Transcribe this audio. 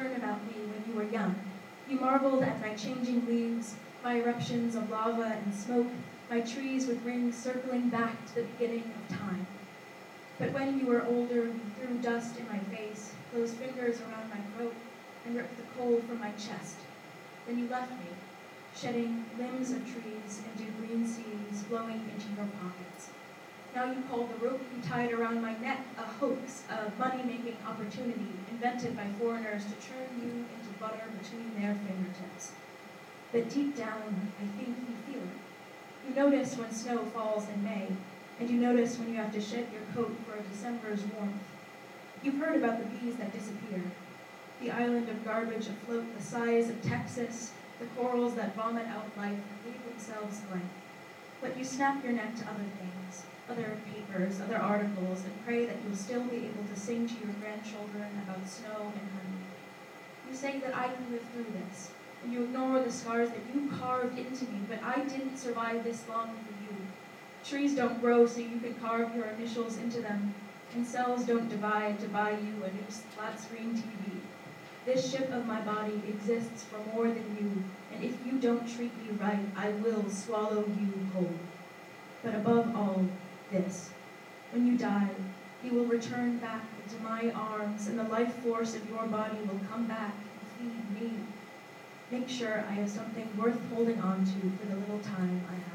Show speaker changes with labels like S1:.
S1: learn about me when you were young. You marveled at my changing leaves, my eruptions of lava and smoke, my trees with rings circling back to the beginning of time. But when you were older, you threw dust in my face, closed fingers around my throat, and ripped the coal from my chest. Then you left me, shedding limbs of trees into green seas flowing into your pockets. Now you call the rope you tied around my neck a hoax, a money-making opportunity invented by foreigners to turn you into butter between their fingertips. But deep down, I think you feel it. You notice when snow falls in May, and you notice when you have to shed your coat for a December's warmth. You've heard about the bees that disappear, the island of garbage afloat the size of Texas, the corals that vomit out life and leave themselves blank. But you snap your neck to other things, other papers, other articles, and pray that you'll still be able to sing to your grandchildren about snow and honey. You say that I can live through this, and you ignore the scars that you carved into me, but I didn't survive this long for you. Trees don't grow so you can carve your initials into them, and cells don't divide to buy you a new flat-screen TV. This ship of my body exists for more than you, and if you don't treat me right, I will swallow you whole. But above all, this. When you die, you will return back into my arms, and the life force of your body will come back and feed me. Make sure I have something worth holding on to for the little time I have.